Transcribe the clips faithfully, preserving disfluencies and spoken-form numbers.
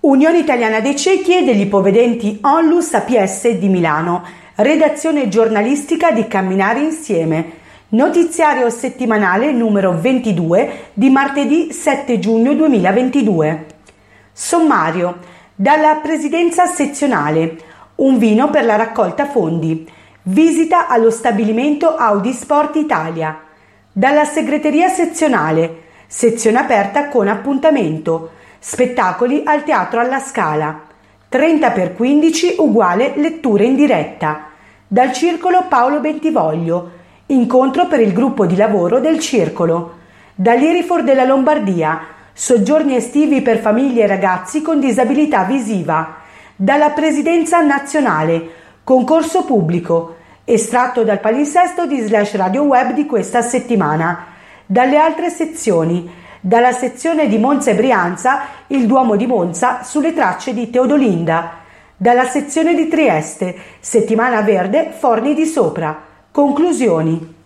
Unione Italiana dei Ciechi e degli Ipovedenti Onlus A P S di Milano. Redazione giornalistica di Camminare Insieme. Notiziario settimanale numero ventidue di martedì sette giugno duemilaventidue. Sommario. Dalla Presidenza Sezionale. Un vino per la raccolta fondi. Visita allo stabilimento Audi Sport Italia. Dalla Segreteria Sezionale. Sezione aperta con appuntamento. Spettacoli al Teatro alla Scala. trenta per quindici uguale letture in diretta. Dal Circolo Paolo Bentivoglio. Incontro per il gruppo di lavoro del Circolo. Dall'Irifor della Lombardia. Soggiorni estivi per famiglie e ragazzi con disabilità visiva. Dalla Presidenza Nazionale. Concorso pubblico. Estratto dal palinsesto di Slash Radio Web di questa settimana. Dalle altre sezioni. Dalla sezione di Monza e Brianza, il Duomo di Monza sulle tracce di Teodolinda. Dalla sezione di Trieste, Settimana Verde, Forni di Sopra. Conclusioni.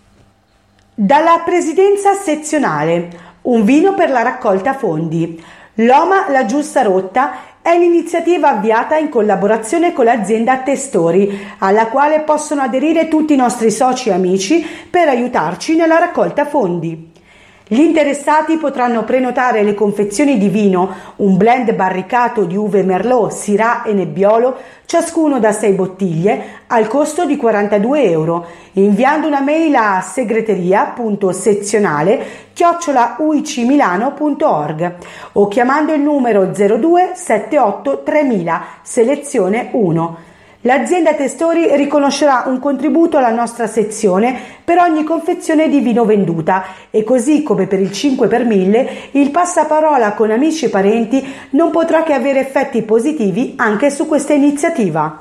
Dalla Presidenza Sezionale, un vino per la raccolta fondi. L'Oma La Giusta Rotta è l'iniziativa avviata in collaborazione con l'azienda Testori, alla quale possono aderire tutti i nostri soci e amici per aiutarci nella raccolta fondi. Gli interessati potranno prenotare le confezioni di vino, un blend barricato di uve Merlot, Syrah e Nebbiolo, ciascuno da sei bottiglie, al costo di quarantadue euro, inviando una mail a segreteria.sezionale chiocciola uicmilano punto org o chiamando il numero zero due sette otto tremila, selezione uno. L'azienda Testori riconoscerà un contributo alla nostra sezione per ogni confezione di vino venduta e così come per il cinque per mille il passaparola con amici e parenti non potrà che avere effetti positivi anche su questa iniziativa.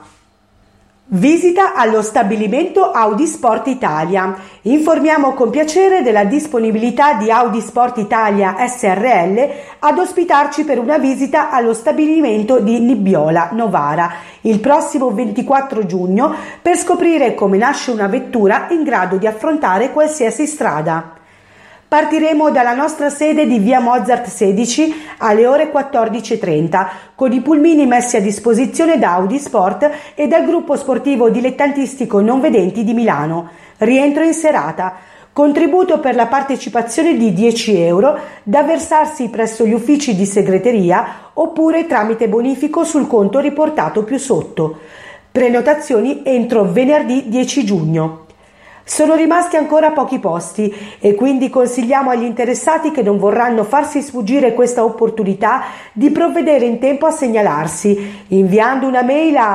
Visita allo stabilimento Audi Sport Italia. Informiamo con piacere della disponibilità di Audi Sport Italia S R L ad ospitarci per una visita allo stabilimento di Nibbiola, Novara, il prossimo ventiquattro giugno per scoprire come nasce una vettura in grado di affrontare qualsiasi strada. Partiremo dalla nostra sede di via Mozart sedici alle ore quattordici e trenta con i pulmini messi a disposizione da Audi Sport e dal gruppo sportivo dilettantistico non vedenti di Milano. Rientro in serata. Contributo per la partecipazione di dieci euro da versarsi presso gli uffici di segreteria oppure tramite bonifico sul conto riportato più sotto. Prenotazioni entro venerdì dieci giugno. Sono rimasti ancora pochi posti e quindi consigliamo agli interessati che non vorranno farsi sfuggire questa opportunità di provvedere in tempo a segnalarsi inviando una mail a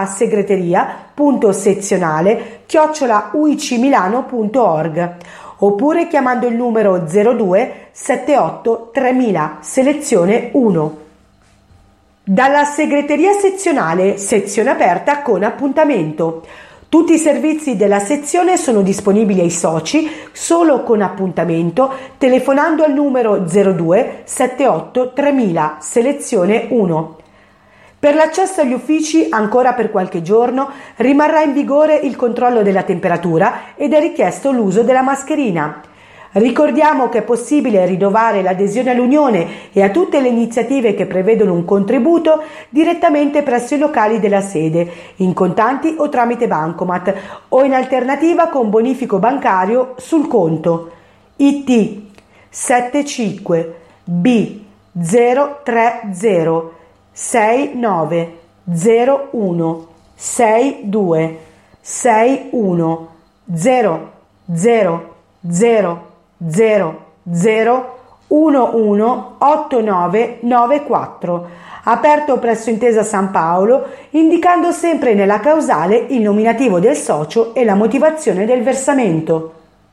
segreteria.sezionale chiocciola uicmilano punto org oppure chiamando il numero zero due sette otto tremila, selezione uno. Dalla segreteria sezionale, sezione aperta con appuntamento. Tutti i servizi della sezione sono disponibili ai soci solo con appuntamento telefonando al numero zero due sette otto tremila, selezione uno. Per l'accesso agli uffici ancora per qualche giorno rimarrà in vigore il controllo della temperatura ed è richiesto l'uso della mascherina. Ricordiamo che è possibile rinnovare l'adesione all'Unione e a tutte le iniziative che prevedono un contributo direttamente presso i locali della sede, in contanti o tramite bancomat, o in alternativa con bonifico bancario sul conto I T settantacinque B zero tre zero sei nove zero uno sei due sei uno zero zero zero zero zero uno uno otto nove nove quattro, aperto presso Intesa San Paolo, indicando sempre nella causale il nominativo del socio e la motivazione del versamento.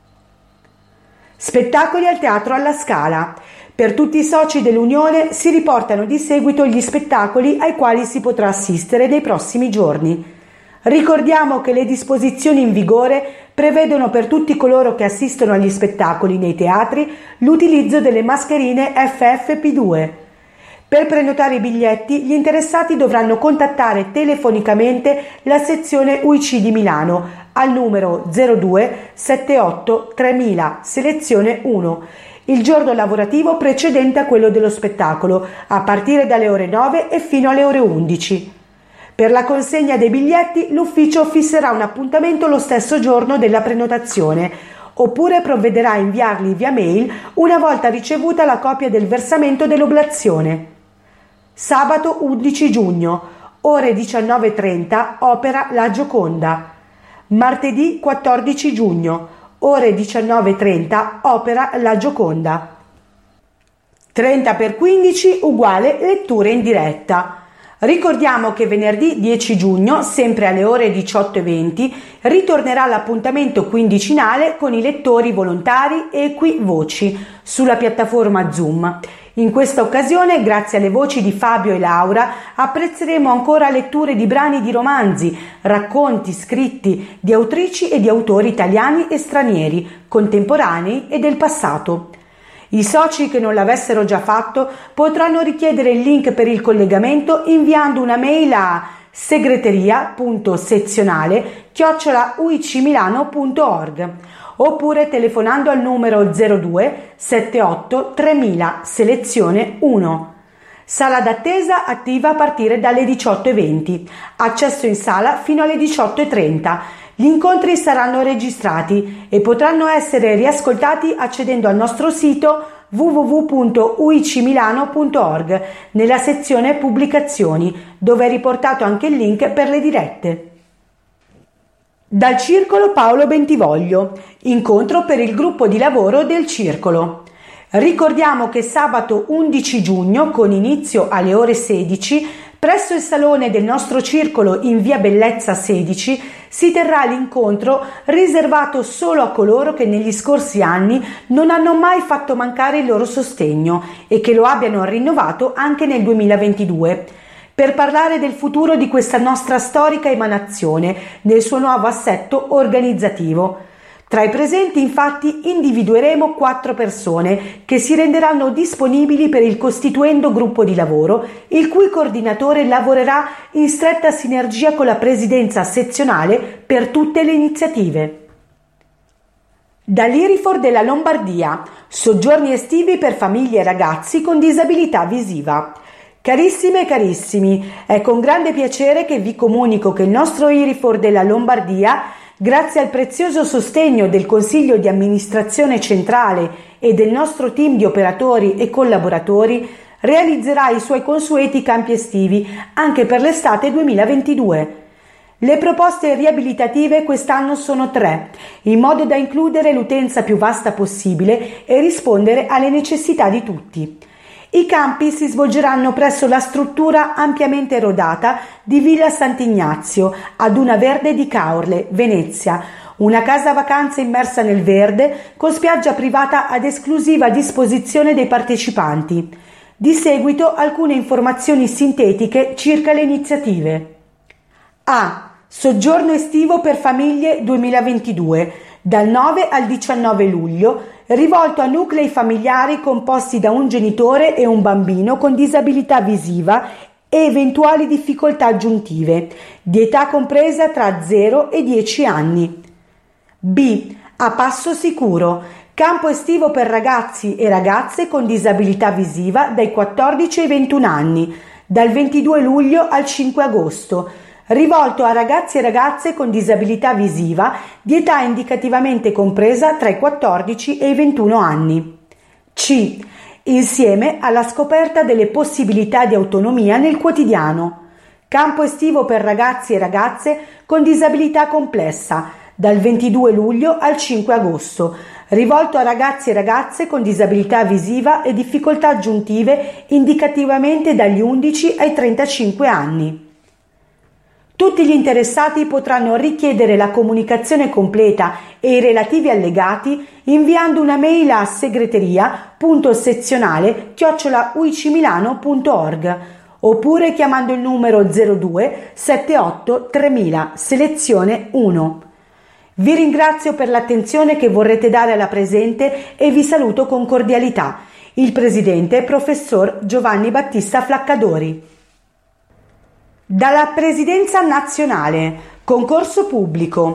Spettacoli al Teatro alla Scala. Per tutti i soci dell'Unione si riportano di seguito gli spettacoli ai quali si potrà assistere nei prossimi giorni. Ricordiamo che le disposizioni in vigore prevedono per tutti coloro che assistono agli spettacoli nei teatri l'utilizzo delle mascherine F F P due. Per prenotare i biglietti, gli interessati dovranno contattare telefonicamente la sezione U I C di Milano al numero zero due sette otto tremila, selezione uno, il giorno lavorativo precedente a quello dello spettacolo, a partire dalle ore nove e fino alle ore undici. Per la consegna dei biglietti l'ufficio fisserà un appuntamento lo stesso giorno della prenotazione, oppure provvederà a inviarli via mail una volta ricevuta la copia del versamento dell'oblazione. Sabato undici giugno, ore diciannove e trenta, opera La Gioconda. Martedì quattordici giugno, ore diciannove e trenta, opera La Gioconda. trenta per quindici uguale letture in diretta. Ricordiamo che venerdì dieci giugno, sempre alle ore diciotto e venti, ritornerà l'appuntamento quindicinale con i lettori volontari equivoci sulla piattaforma Zoom. In questa occasione, grazie alle voci di Fabio e Laura, apprezzeremo ancora letture di brani di romanzi, racconti scritti di autrici e di autori italiani e stranieri, contemporanei e del passato. I soci che non l'avessero già fatto potranno richiedere il link per il collegamento inviando una mail a segreteria punto sezionale chiocciola u i c milano punto org oppure telefonando al numero zero due sette otto tremila selezione uno. Sala d'attesa attiva a partire dalle diciotto e venti, accesso in sala fino alle diciotto e trenta. Gli incontri saranno registrati e potranno essere riascoltati accedendo al nostro sito w w w punto u i c milano punto org nella sezione pubblicazioni, dove è riportato anche il link per le dirette. Dal Circolo Paolo Bentivoglio, incontro per il gruppo di lavoro del Circolo. Ricordiamo che sabato undici giugno, con inizio alle ore sedici, presso il salone del nostro circolo in via Bellezza sedici si terrà l'incontro riservato solo a coloro che negli scorsi anni non hanno mai fatto mancare il loro sostegno e che lo abbiano rinnovato anche nel duemilaventidue, per parlare del futuro di questa nostra storica emanazione nel suo nuovo assetto organizzativo. Tra i presenti, infatti, individueremo quattro persone che si renderanno disponibili per il costituendo gruppo di lavoro, il cui coordinatore lavorerà in stretta sinergia con la presidenza sezionale per tutte le iniziative. Dall'I R I F O R della Lombardia, soggiorni estivi per famiglie e ragazzi con disabilità visiva. Carissime e carissimi, è con grande piacere che vi comunico che il nostro I R I F O R della Lombardia, grazie al prezioso sostegno del Consiglio di amministrazione centrale e del nostro team di operatori e collaboratori, realizzerà i suoi consueti campi estivi anche per l'estate duemilaventidue. Le proposte riabilitative quest'anno sono tre, in modo da includere l'utenza più vasta possibile e rispondere alle necessità di tutti. I campi si svolgeranno presso la struttura ampiamente erodata di Villa Sant'Ignazio, ad Una Verde di Caorle, Venezia, una casa vacanze immersa nel verde con spiaggia privata ad esclusiva disposizione dei partecipanti. Di seguito alcune informazioni sintetiche circa le iniziative. A. Soggiorno estivo per famiglie duemilaventidue, dal nove al diciannove luglio, rivolto a nuclei familiari composti da un genitore e un bambino con disabilità visiva e eventuali difficoltà aggiuntive, di età compresa tra zero e dieci anni. B. A Passo Sicuro, campo estivo per ragazzi e ragazze con disabilità visiva dai quattordici ai ventuno anni, dal ventidue luglio al cinque agosto, rivolto a ragazzi e ragazze con disabilità visiva di età indicativamente compresa tra i quattordici e i ventuno anni. C. Insieme alla scoperta delle possibilità di autonomia nel quotidiano. Campo estivo per ragazzi e ragazze con disabilità complessa, dal ventidue luglio al cinque agosto, rivolto a ragazzi e ragazze con disabilità visiva e difficoltà aggiuntive indicativamente dagli undici ai trentacinque anni. Tutti gli interessati potranno richiedere la comunicazione completa e i relativi allegati inviando una mail a segreteria punto sezionale chiocciola u i c milano punto org oppure chiamando il numero zero due sette otto tremila selezione uno. Vi ringrazio per l'attenzione che vorrete dare alla presente e vi saluto con cordialità. Il presidente professor Giovanni Battista Flaccadori. Dalla Presidenza nazionale, concorso pubblico,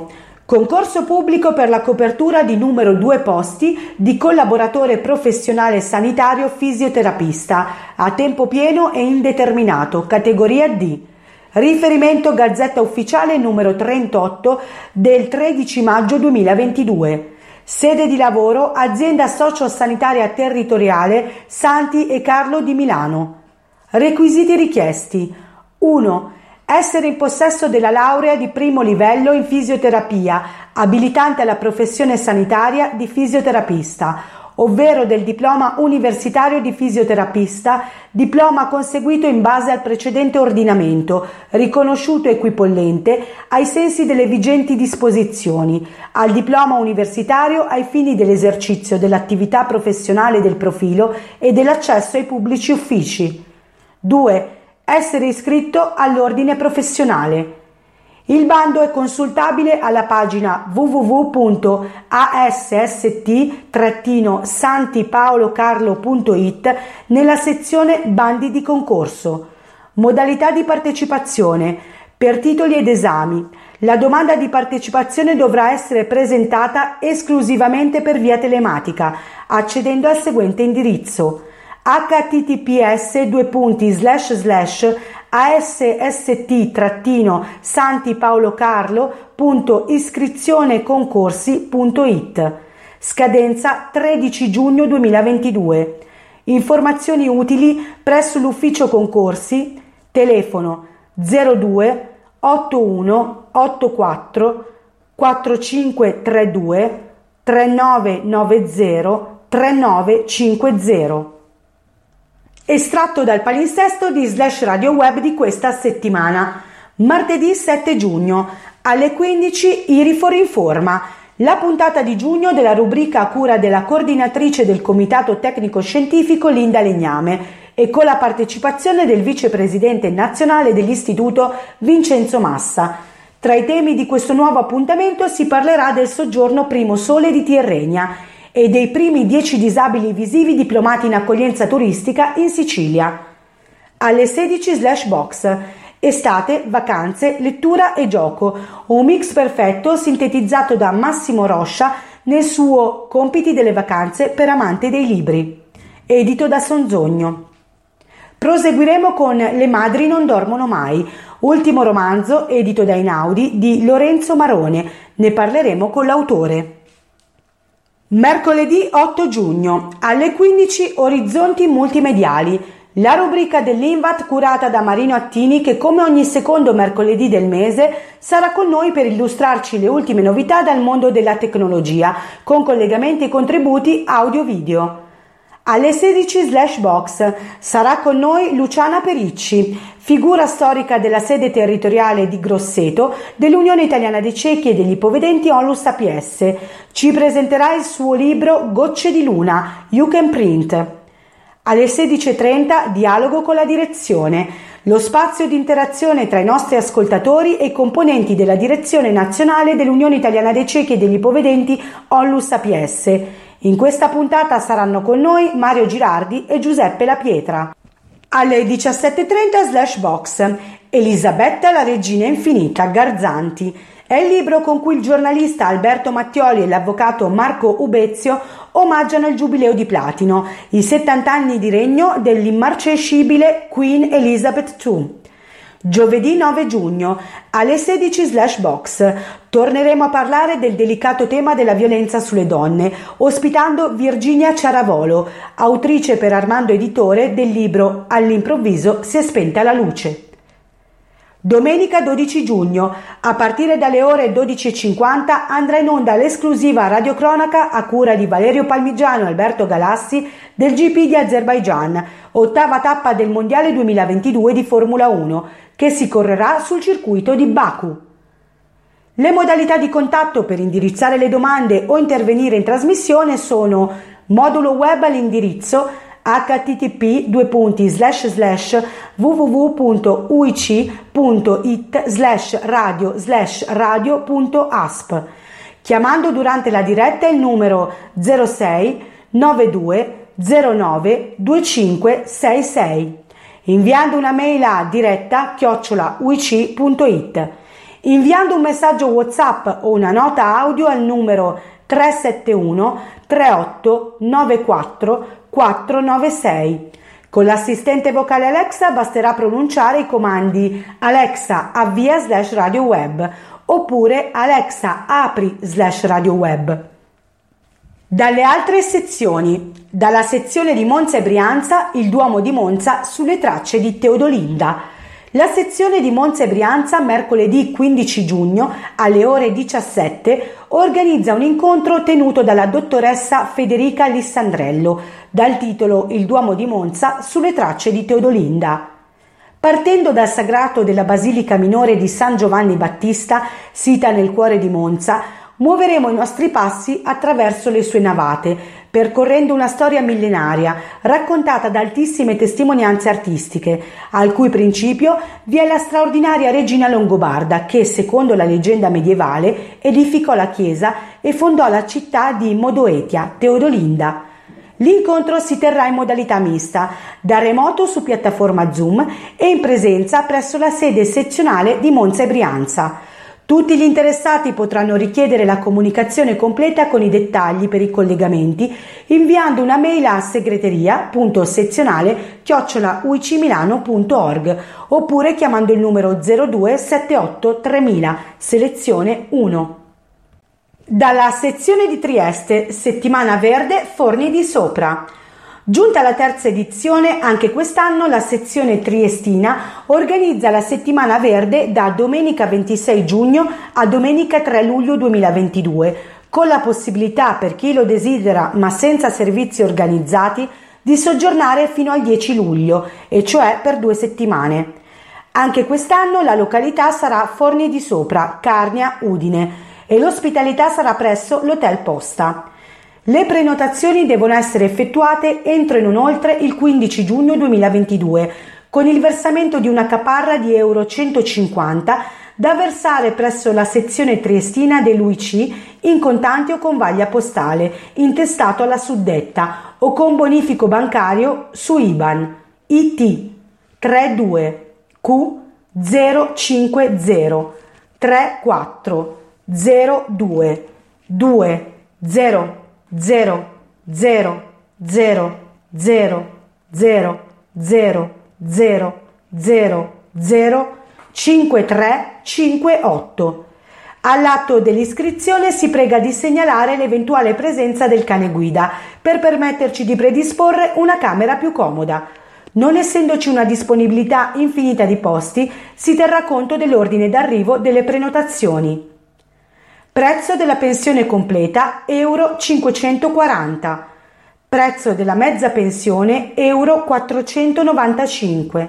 Concorso pubblico per la copertura di numero due posti di collaboratore professionale sanitario fisioterapista a tempo pieno e indeterminato, categoria D. Riferimento Gazzetta Ufficiale numero trentotto del tredici maggio duemilaventidue. Sede di lavoro Azienda Sociosanitaria Territoriale Santi e Carlo di Milano. Requisiti richiesti: uno. Essere in possesso della laurea di primo livello in fisioterapia, abilitante alla professione sanitaria di fisioterapista, ovvero del diploma universitario di fisioterapista, diploma conseguito in base al precedente ordinamento, riconosciuto equipollente ai sensi delle vigenti disposizioni, al diploma universitario ai fini dell'esercizio dell'attività professionale del profilo e dell'accesso ai pubblici uffici. due. Essere iscritto all'ordine professionale. Il bando è consultabile alla pagina w w w punto a s s t santipaolocarlo punto i t nella sezione Bandi di concorso. Modalità di partecipazione. Per titoli ed esami. La domanda di partecipazione dovrà essere presentata esclusivamente per via telematica, accedendo al seguente indirizzo: h t t p s due punti slash slash a s s t santipaolocarlo punto iscrizione concorsi punto i t. Scadenza tredici giugno duemilaventidue. Informazioni utili presso l'ufficio concorsi, telefono zero due otto uno otto quattro quattro cinque tre due tre nove nove zero tre nove cinque zero. Estratto dal palinsesto di Slash Radio Web di questa settimana. Martedì sette giugno, alle quindici Irifor informa, la puntata di giugno della rubrica a cura della coordinatrice del Comitato Tecnico Scientifico Linda Legname e con la partecipazione del vicepresidente nazionale dell'Istituto Vincenzo Massa. Tra i temi di questo nuovo appuntamento si parlerà del soggiorno Primo Sole di Tirrenia e dei primi dieci disabili visivi diplomati in accoglienza turistica in Sicilia. Alle sedici slash box. Estate, vacanze, lettura e gioco. Un mix perfetto sintetizzato da Massimo Roscia nel suo Compiti delle vacanze per amanti dei libri. Edito da Sonzogno. Proseguiremo con Le madri non dormono mai, ultimo romanzo edito da Einaudi di Lorenzo Marone. Ne parleremo con l'autore. Mercoledì otto giugno, alle quindici Orizzonti Multimediali, la rubrica dell'I N V A T curata da Marino Attini che come ogni secondo mercoledì del mese sarà con noi per illustrarci le ultime novità dal mondo della tecnologia, con collegamenti e contributi audio-video. Alle sedici slash box sarà con noi Luciana Pericci, figura storica della sede territoriale di Grosseto dell'Unione Italiana dei Ciechi e degli Ipovedenti Onlus A P S. Ci presenterà il suo libro Gocce di Luna, You Can Print. Alle sedici e trenta dialogo con la direzione, lo spazio di interazione tra i nostri ascoltatori e i componenti della direzione nazionale dell'Unione Italiana dei Ciechi e degli Ipovedenti Onlus A P S. In questa puntata saranno con noi Mario Girardi e Giuseppe La Pietra. Alle diciassette e trenta slash box. Elisabetta la regina infinita, Garzanti. È il libro con cui il giornalista Alberto Mattioli e l'avvocato Marco Ubezio omaggiano il giubileo di platino, i settanta anni di regno dell'immarcescibile Queen Elizabeth seconda. Giovedì nove giugno, alle sedici slash box, torneremo a parlare del delicato tema della violenza sulle donne, ospitando Virginia Ciaravolo, autrice per Armando Editore del libro All'improvviso si è spenta la luce. Domenica dodici giugno, a partire dalle ore dodici e cinquanta andrà in onda l'esclusiva radiocronaca a cura di Valerio Palmigiano e Alberto Galassi del G P di Azerbaigian, ottava tappa del Mondiale duemilaventidue di Formula uno, che si correrà sul circuito di Baku. Le modalità di contatto per indirizzare le domande o intervenire in trasmissione sono modulo web all'indirizzo h t t p due punti slash slash w w w punto u i c punto i t slash radio slash radio punto a s p, chiamando durante la diretta il numero zero sei nove due zero nove due cinque sei sei, inviando una mail a diretta chiocciola u i c punto i t. inviando un messaggio WhatsApp o una nota audio al numero tre sette uno tre otto nove quattro quattro nove sei. Con l'assistente vocale Alexa basterà pronunciare i comandi Alexa avvia slash radio web oppure Alexa apri slash radio web. Dalle altre sezioni. Dalla sezione di Monza e Brianza, il Duomo di Monza sulle tracce di Teodolinda. La sezione di Monza e Brianza, mercoledì quindici giugno alle ore diciassette, organizza un incontro tenuto dalla dottoressa Federica Lissandrello, dal titolo Il Duomo di Monza sulle tracce di Teodolinda. Partendo dal sagrato della Basilica Minore di San Giovanni Battista, sita nel cuore di Monza, muoveremo i nostri passi attraverso le sue navate, percorrendo una storia millenaria, raccontata da altissime testimonianze artistiche, al cui principio vi è la straordinaria regina longobarda che, secondo la leggenda medievale, edificò la chiesa e fondò la città di Modoetia, Teodolinda. L'incontro si terrà in modalità mista, da remoto su piattaforma Zoom e in presenza presso la sede sezionale di Monza e Brianza. Tutti gli interessati potranno richiedere la comunicazione completa con i dettagli per i collegamenti inviando una mail a segreteria punto sezionale chiocciola u i c milano punto org oppure chiamando il numero zero due sette otto tremila, selezione uno. Dalla sezione di Trieste, settimana verde, Forni di Sopra. Giunta la terza edizione, anche quest'anno la sezione triestina organizza la settimana verde da domenica ventisei giugno a domenica tre luglio duemilaventidue, con la possibilità per chi lo desidera ma senza servizi organizzati di soggiornare fino al dieci luglio, e cioè per due settimane. Anche quest'anno la località sarà Forni di Sopra, Carnia, Udine, e l'ospitalità sarà presso l'Hotel Posta. Le prenotazioni devono essere effettuate entro e non oltre il quindici giugno duemilaventidue, con il versamento di una caparra di euro centocinquanta da versare presso la sezione triestina dell'U I C in contanti o con vaglia postale, intestato alla suddetta, o con bonifico bancario su I B A N I T trentadue Q zero cinque zero tre quattro zero due due zero zero zero zero zero zero zero zero zero zero cinque tre cinque otto. All'atto dell'iscrizione si prega di segnalare l'eventuale presenza del cane guida per permetterci di predisporre una camera più comoda. Non essendoci una disponibilità infinita di posti, si terrà conto dell'ordine d'arrivo delle prenotazioni. Prezzo della pensione completa euro cinquecentoquaranta. Prezzo della mezza pensione euro quattrocentonovantacinque.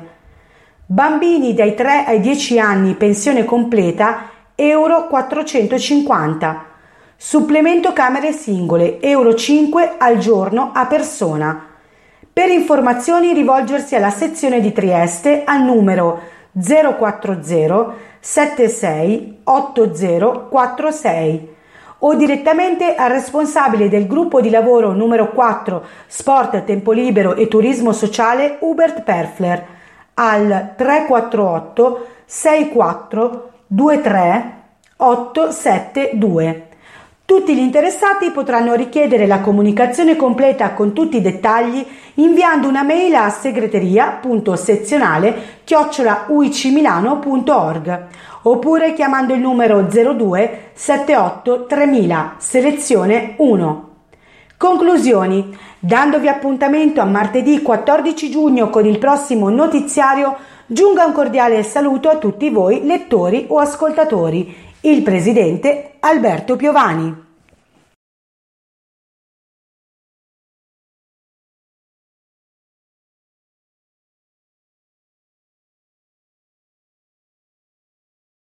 Bambini dai tre ai dieci anni pensione completa euro quattrocentocinquanta. Supplemento camere singole euro cinque al giorno a persona. Per informazioni rivolgersi alla sezione di Trieste al numero zero quattro sette sei otto zero quattro sei o direttamente al responsabile del gruppo di lavoro numero quattro Sport, Tempo Libero e Turismo Sociale Hubert Perfler al tre quattro otto sei quattro due tre otto sette due. Tutti gli interessati potranno richiedere la comunicazione completa con tutti i dettagli inviando una mail a segreteria punto sezionale chiocciola u i c milano punto org oppure chiamando il numero zero due sette otto tremila, selezione uno. Conclusioni. Dandovi appuntamento a martedì quattordici giugno con il prossimo notiziario, giunga un cordiale saluto a tutti voi lettori o ascoltatori. Il presidente Alberto Piovani.